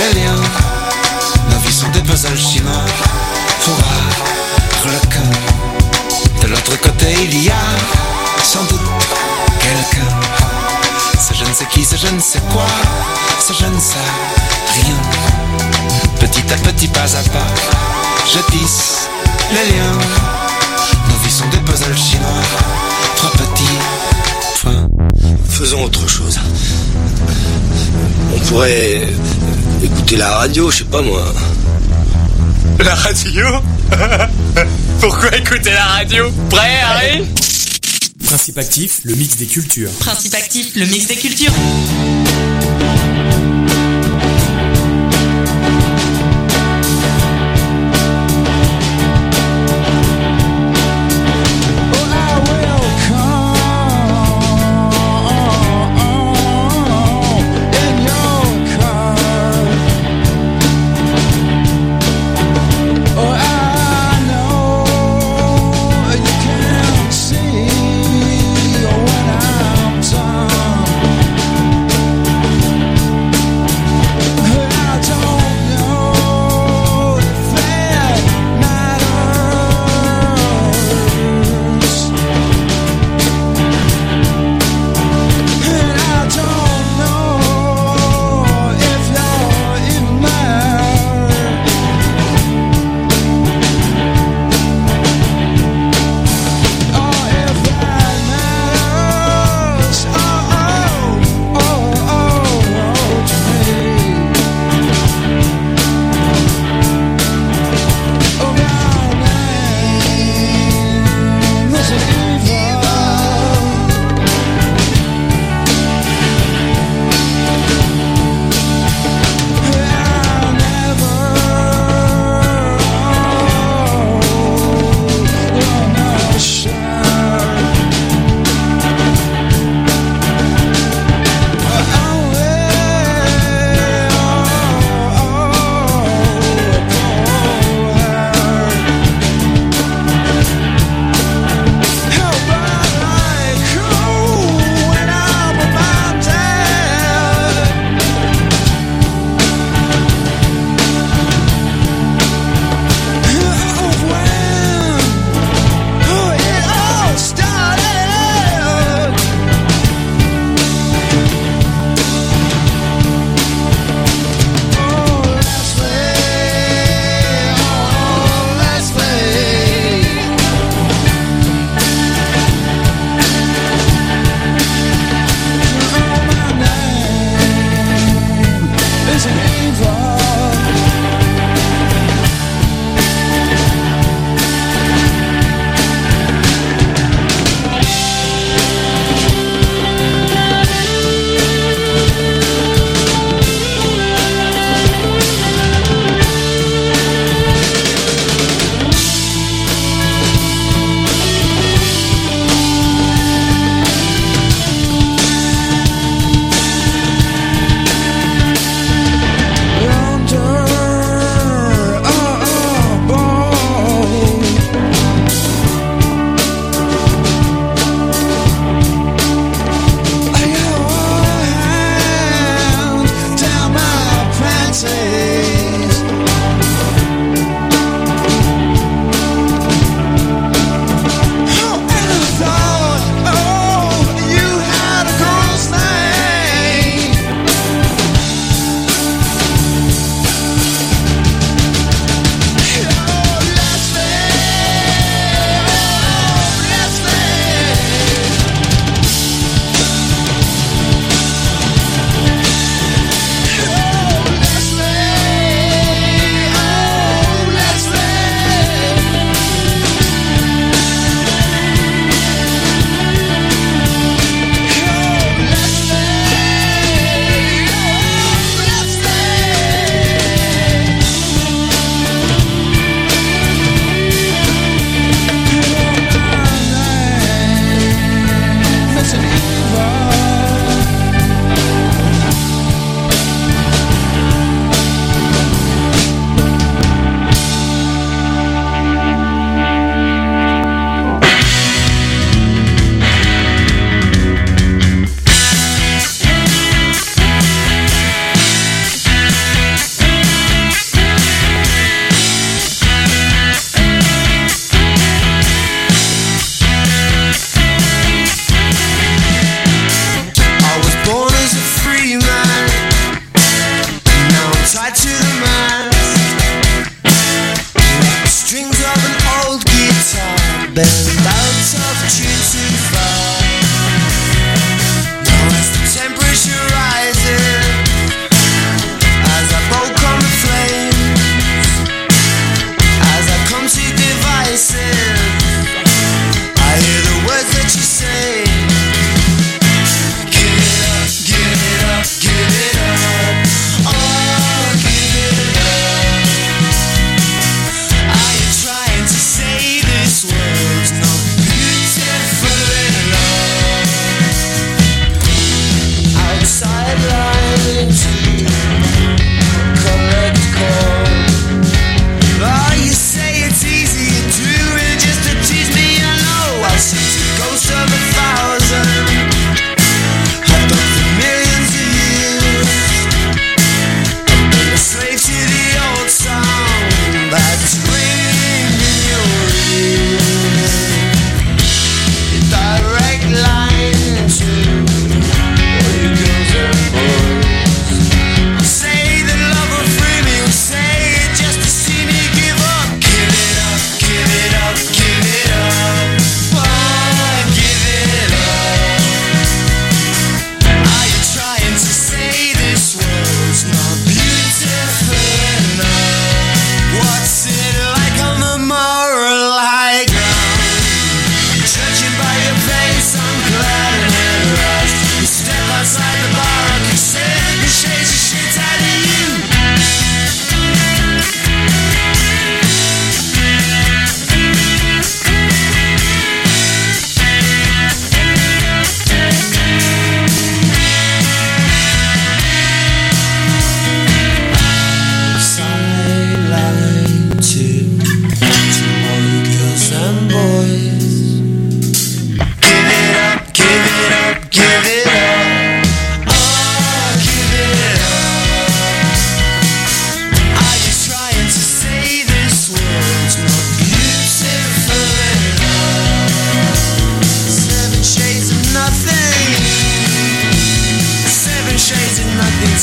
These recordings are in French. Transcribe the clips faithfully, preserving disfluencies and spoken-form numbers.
les liens. Nos vies sont des puzzles chinois. Pour avoir le cœur. De l'autre côté il y a sans doute quelqu'un. Ce je ne sais qui, ce je ne sais quoi, ce je ne sais rien. Petit à petit, pas à pas, je tisse les liens. Nos vies sont des puzzles chinois. Trois petits points. Faisons autre chose. On pourrait écouter la radio, je sais pas moi. La radio? Pourquoi écouter la radio? Prêt, Harry? Principe actif, le mix des cultures. Principe actif, le mix des cultures. See when I'm done.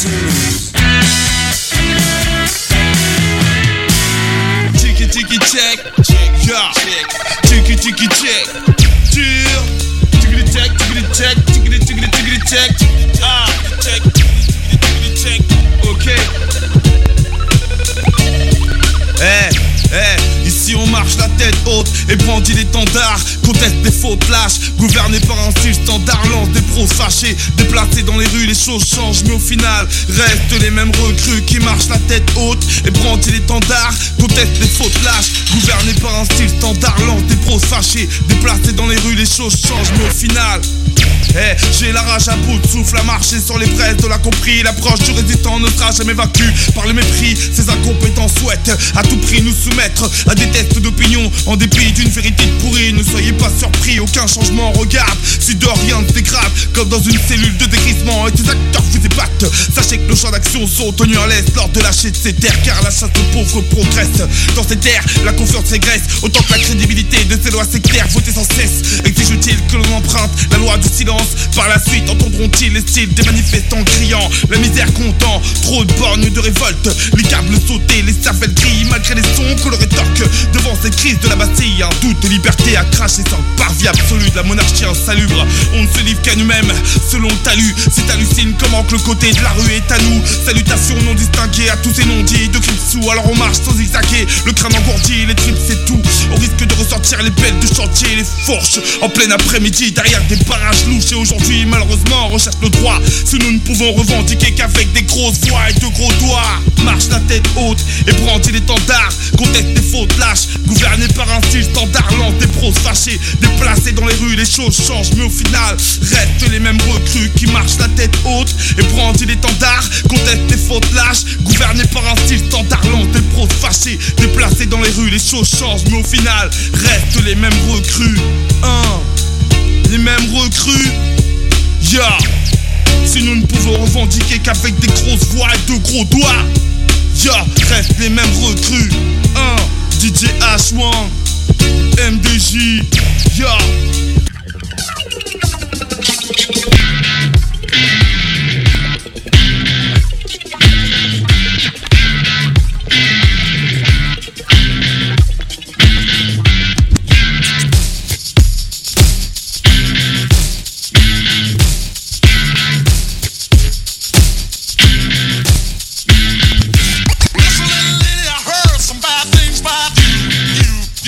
Tiki tiki check, yeah. Tiki tiki check, cheer. Tiki check, tiki check, tiki tiki tiki check. Ah, check, tiki check. Ok. Eh, eh, ici on marche la tête haute et brandit l'étendard, conteste des fautes lâches, gouverné par un style standard, lance des pros fâchés, déplacés dans les rues, les choses changent, mais au final, restent les mêmes recrues qui marchent la tête haute et brandit l'étendard, conteste des fautes lâches, gouverné par un style standard, lance des pros fâchés, déplacés dans les rues, les choses changent, mais au final, eh, j'ai la rage à bout de souffle à marcher sur les braises de la compris. L'approche du résistant ne sera jamais vaincue par le mépris. Ces incompétents souhaitent à tout prix nous soumettre à des tests d'opinion en dépit d'une vérité pourrie. Ne soyez pas surpris, aucun changement regarde. Si de rien ne dégrade, comme dans une cellule de décrissement et tes acteurs vous ébattent. Sachez que nos champs d'action sont tenus en laisse lors de lâcher de ces terres, car la chasse aux pauvres progresse. Dans ces terres, la confiance régresse autant que la crédibilité de ces lois sectaires votées sans cesse. Exige-t-il que l'on emprunte la loi du silence? Par la suite entendront-ils les styles des manifestants criant la misère content, trop de bornes de révolte, les câbles sautés, les cervelles grillent malgré les sons que le rétorque devant cette crise de la Bastille. Un doute de liberté à cracher sans le parvis absolu de la monarchie insalubre. On ne se livre qu'à nous-mêmes, selon le talus. Si t'hallucines comment que le côté de la rue est à nous. Salutations non distinguées à tous ces non-dits de cris sous. Alors on marche sans zigzaguer, le crâne engourdi, les tripes c'est tout. Au risque de ressortir les pelles de chantier, les fourches en plein après-midi derrière des barrages louches. Et aujourd'hui malheureusement on recherche le droit. Si nous ne pouvons revendiquer qu'avec des grosses voix et de gros doigts. Marche la tête haute et brandit l'étendard, conteste des fautes lâches, gouverné par un style standard, lance des pros fâchés, déplacés dans les rues, les choses changent, mais au final restent les mêmes recrues qui marchent la tête haute et brandit l'étendard, conteste des fautes lâches, gouverné par un style standard, lance des pros fâchés, déplacés dans les rues, les choses changent, mais au final restent les mêmes recrues. Un, les mêmes recrues. Yeah. Si nous ne pouvons revendiquer qu'avec des grosses voix et de gros doigts, yeah, restent les mêmes recrues. Un, D J H un, M D J, yeah.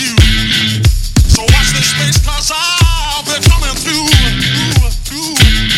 Cause I'll be coming through, through, through.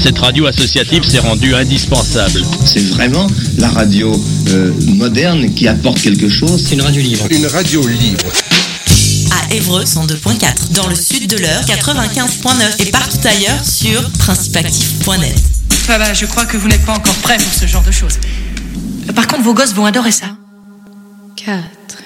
cette radio associative s'est rendue indispensable. C'est vraiment la radio euh, moderne qui apporte quelque chose. C'est une radio libre. Une radio libre. À Évreux, cent deux virgule quatre. Dans le sud de l'Eure, quatre-vingt-quinze virgule neuf. Et partout ailleurs sur principe actif point net. Ah bah, je crois que vous n'êtes pas encore prêts pour ce genre de choses. Par contre, vos gosses vont adorer ça. quatre.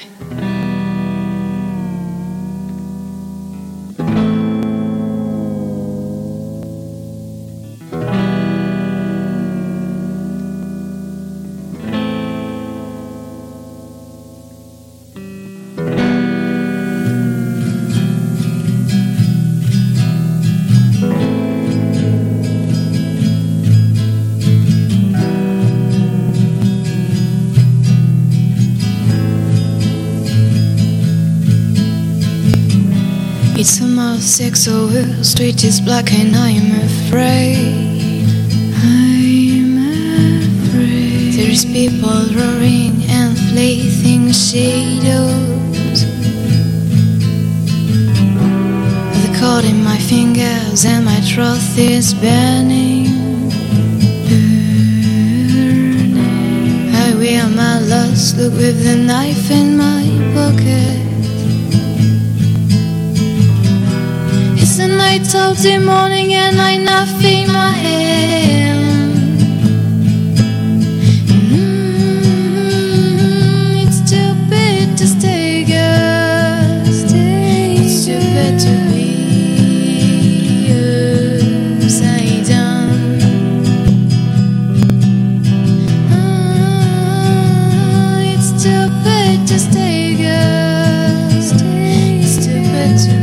It's almost six over, street is black and I'm afraid. I'm afraid. There's people roaring and fleeting shadows. The cord in my fingers and my throat is burning. Burning. I wear my last look with the knife in my pocket. It's the night of the morning and I nothing in my hand. Mm-hmm. It's too bad to stay, girl. Stay. It's too bad to be upside down. Ah, it's too bad to stay, girl. Stay. It's too bad to be.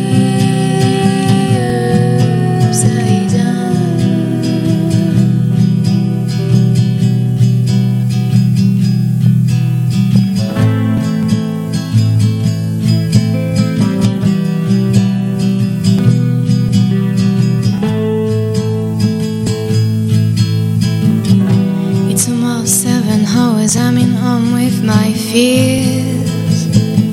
I'm in home with my fears.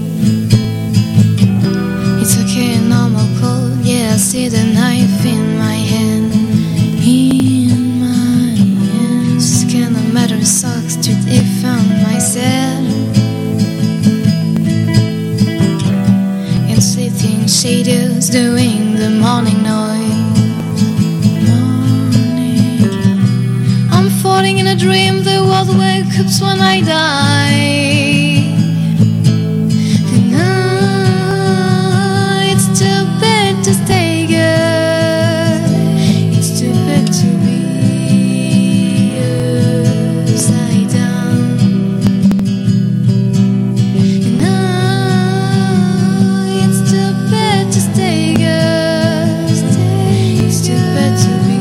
It's okay, normal cold. Yeah, I see the knife in my hand. In my hand. Just kind of matter sucks to defend myself. And sitting shadows doing the morning noise. Morning. I'm falling in a dream. The world wakes up when I die. And now it's too bad to stay, girl. It's too bad to be upside down. And now it's too bad to stay, girl. Stay. It's too bad to be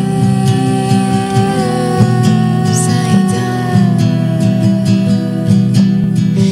upside down.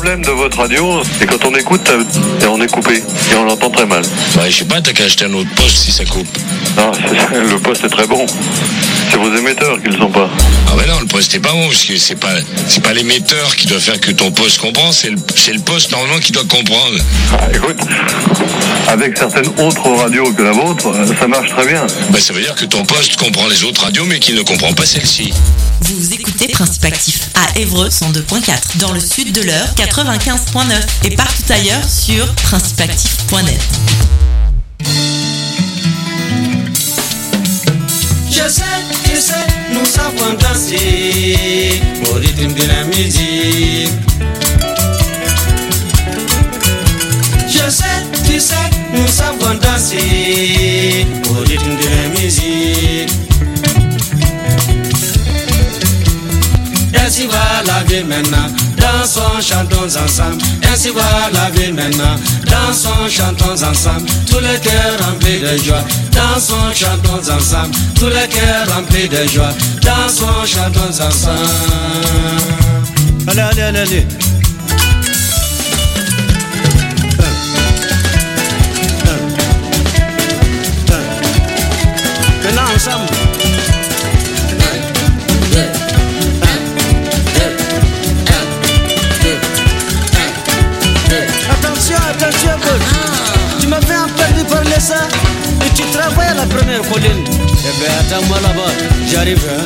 problème de votre radio, c'est quand on écoute, et on est coupé, et on l'entend très mal. Ouais, je sais pas, t'as qu'à acheter un autre poste si ça coupe. Non, c'est, le poste est très bon. C'est vos émetteurs qui le sont pas. Ah ouais non, le poste est pas bon, parce que c'est pas, c'est pas l'émetteur qui doit faire que ton poste comprend, c'est le, c'est le poste normalement qui doit comprendre. Ah, écoute, avec certaines autres radios que la vôtre, ça marche très bien. Bah ça veut dire que ton poste comprend les autres radios, mais qu'il ne comprend pas celle-ci. Vous écoutez Principe Actif à Évreux cent deux point quatre, dans le sud de l'Eure quatre-vingt-quinze point neuf et partout ailleurs sur principe actif point net. Je sais, tu sais, nous savons danser au rythme de la musique. Je sais, tu sais, nous savons danser au rythme de la musique. Ainsi va la vie maintenant, dansons, chantons ensemble. Ainsi va la vie maintenant, dansons, chantons ensemble. Tous les cœurs remplis de joie, dansons, chantons ensemble. Tous les cœurs remplis de joie, dansons, chantons ensemble. Allez, allez, allez, allez. Maintenant ensemble. Attention, écoute. Tu m'avais entendu parler ça et tu travailles à la première colline. Eh bien, attends-moi là-bas, j'arrive. Hein.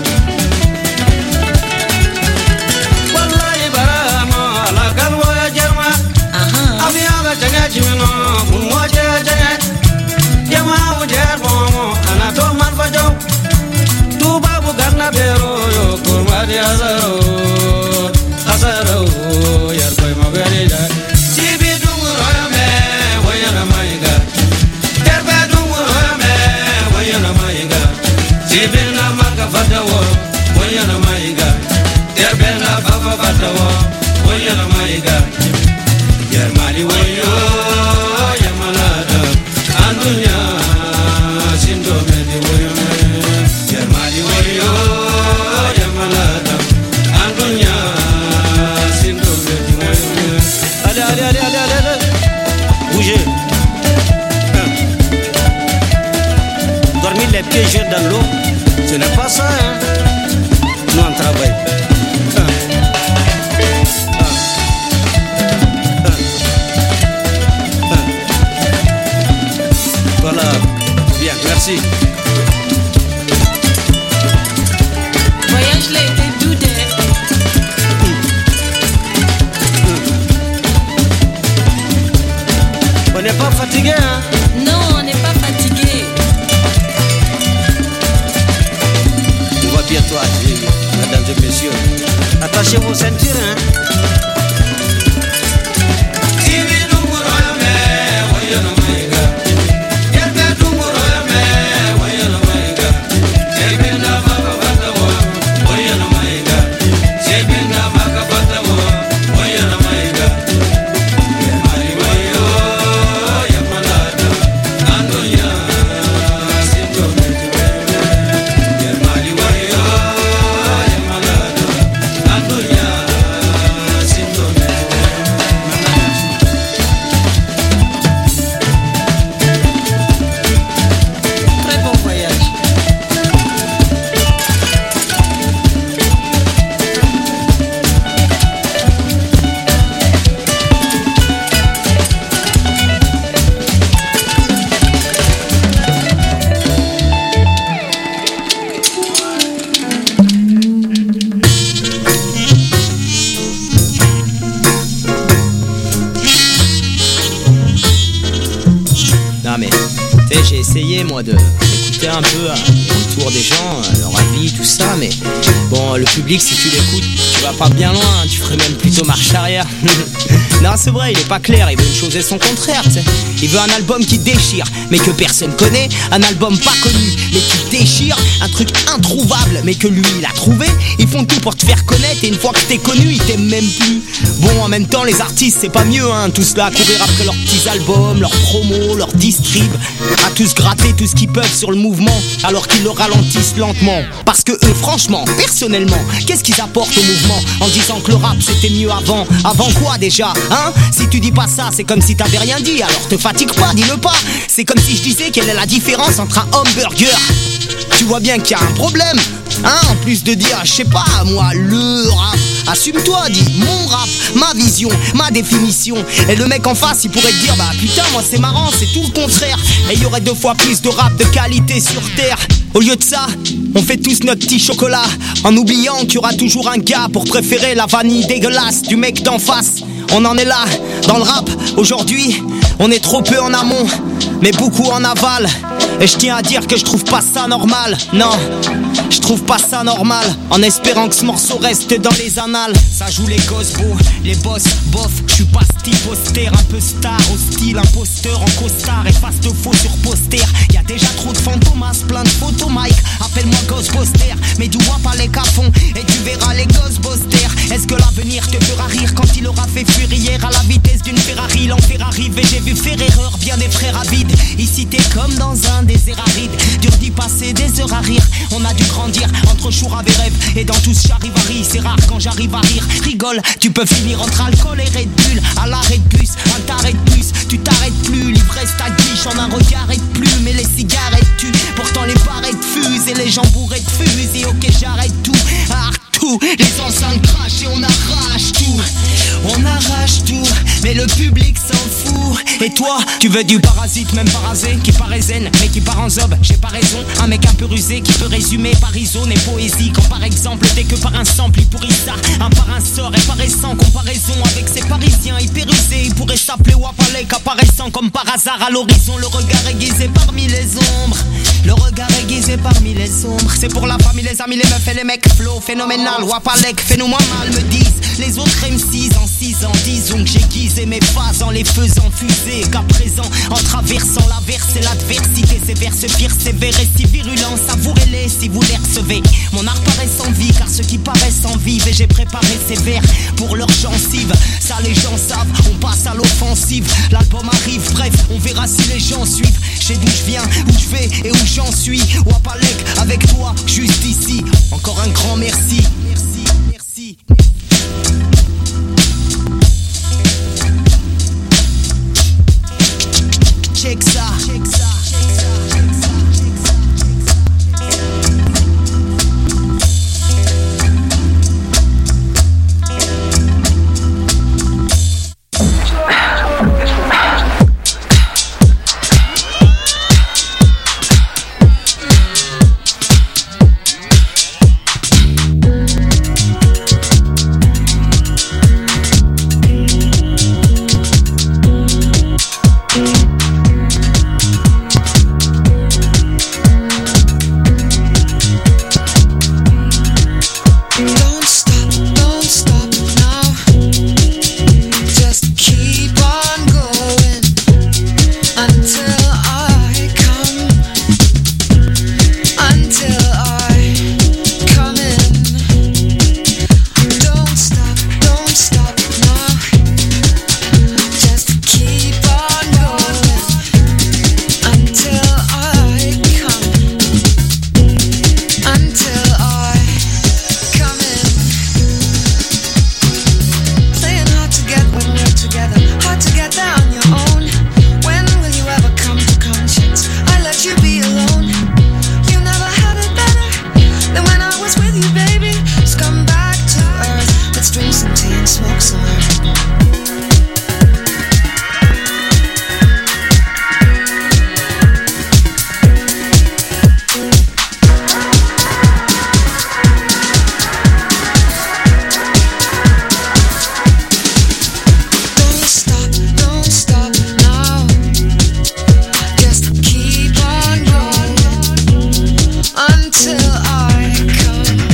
Wallahi barama la galwa jarma. Abiya ga jaga jimino, mo jaga jaga. Yama mo jarmo, ana to man fajo. Tu babu ganna bero yo kurma di azaro. Azaro yar koy ma berida. Tibina maka fatawo, wayana maiga. Terbena baba fatawo, wayana maiga. Germani wayo, yamalada. Andunya, sindo medi wayo. Germani wayo, yamalada. Andunya, sindo medi wayo. Allez, allez, allez, allez, allez, allez. Bougez. Dormir les pieds jeux dans l'eau. Ce n'est pas ça, hein. Nous on travaille. Un. Un. Un. Un. Voilà. Bien, merci. Voyage là était doudé. On n'est pas fatigué, hein. Non, on n'est pas fatigué. Bientôt, mesdames et messieurs, attachez vos ceintures, hein. J'ai essayé moi de d'écouter un peu hein, le retour des gens, hein, leur avis, tout ça, mais bon, le public, si tu l'écoutes, tu vas pas bien loin, hein, tu ferais même plutôt marche arrière. Non, c'est vrai, il est pas clair, il veut une chose et son contraire, tu sais. Il veut un album qui déchire, mais que personne connaît, un album pas connu, mais qui déchire, un truc introuvable, mais que lui, il a trouvé. Ils font tout pour te faire connaître, et une fois que t'es connu, ils t'aiment même plus. Bon, en même temps, les artistes, c'est pas mieux, hein, tous là à courir après leurs petits albums, leurs promos, leurs distribs, à tous gratter tout ce qu'ils peuvent sur le mouvement mouvement alors qu'ils le ralentissent lentement. Parce que eux, franchement, personnellement, qu'est-ce qu'ils apportent au mouvement en disant que le rap c'était mieux avant? Avant quoi déjà, hein? Si tu dis pas ça, c'est comme si t'avais rien dit, alors te fatigue pas, dis-le pas. C'est comme si je disais quelle est la différence entre un hamburger. Tu vois bien qu'il y a un problème, hein? En plus de dire, je sais pas, moi, le rap. Assume-toi, dis mon rap, ma vision, ma définition. Et le mec en face, il pourrait te dire, bah putain, moi c'est marrant, c'est tout le contraire. Et il y aurait deux fois plus de rap de qualité sur terre. Au lieu de ça, on fait tous notre petit chocolat, en oubliant qu'il y aura toujours un gars pour préférer la vanille dégueulasse du mec d'en face. On en est là, dans le rap, aujourd'hui, on est trop peu en amont, mais beaucoup en aval. Et je tiens à dire que je trouve pas ça normal, non, je trouve pas ça normal. En espérant que ce morceau reste dans les annales. Ça joue les gosses beaux, les boss, bof. Je suis pas style poster, un peu star, hostile, imposteur en costard. Efface de faux sur poster. Y'a déjà trop de fantomas, plein de photos Mike. Appelle-moi Ghostbuster, mais du wap à les cafons et tu verras les Ghostbusters. Est-ce que l'avenir te fera rire quand il aura fait fuir hier à la vitesse d'une Ferrari? L'enfer arrive et j'ai vu faire erreur, bien des frères avides. Ici t'es comme dans un désert aride, dur d'y passer des heures à rire. On a dû grandir entre chourave et rêve, et dans tout ce charivari, c'est rare quand j'arrive à rire. Rigole, tu peux finir entre alcool et Red Bull. À l'arrêt de bus, un taré de plus, tu t'arrêtes plus. L'ivresse t'aguiche en un regard et de plus. Mais les cigarettes tuent, pourtant les barrettes fusent. Et les gens bourrés de fusils, ok j'arrête tout, arrête tout. Les enceintes crachent et on arrache tout. On arrache tout, mais le public s'en fout. Et toi, tu veux du parasite, même parasé, qui paraît zen, mais qui part en zob, j'ai pas raison. Un mec un peu rusé qui peut résumer Parisone et poésie. Quand par exemple, dès que par un sample il pourrit ça, un par un sort et paraît sans comparaison avec ces parisiens hyper usés. Il pourrait s'appeler Wapalek, apparaissant comme par hasard à l'horizon. Le regard aiguisé parmi les ombres, le regard aiguisé parmi les ombres. C'est pour la famille, les amis, les meufs et les mecs. Flow phénoménal, Wapalek, fais-nous moins mal, me disent les autres M six en six ans. Disons que j'aiguisé mes phases en les faisant fuser. Qu'à présent, en traversant l'averse et l'adversité, ces vers se firent sévères et si virulents. Savourez-les si vous les recevez. Mon art paraît sans vie, car ceux qui paraissent en vivent. Et j'ai préparé ces vers pour leurs gencives. Ça les gens savent, on passe à l'offensive. L'album arrive, bref, on verra si les gens suivent. Je sais d'où je viens, où je vais et où j'en suis. Wapalek, avec toi, juste ici. Encore un grand merci. Merci, merci.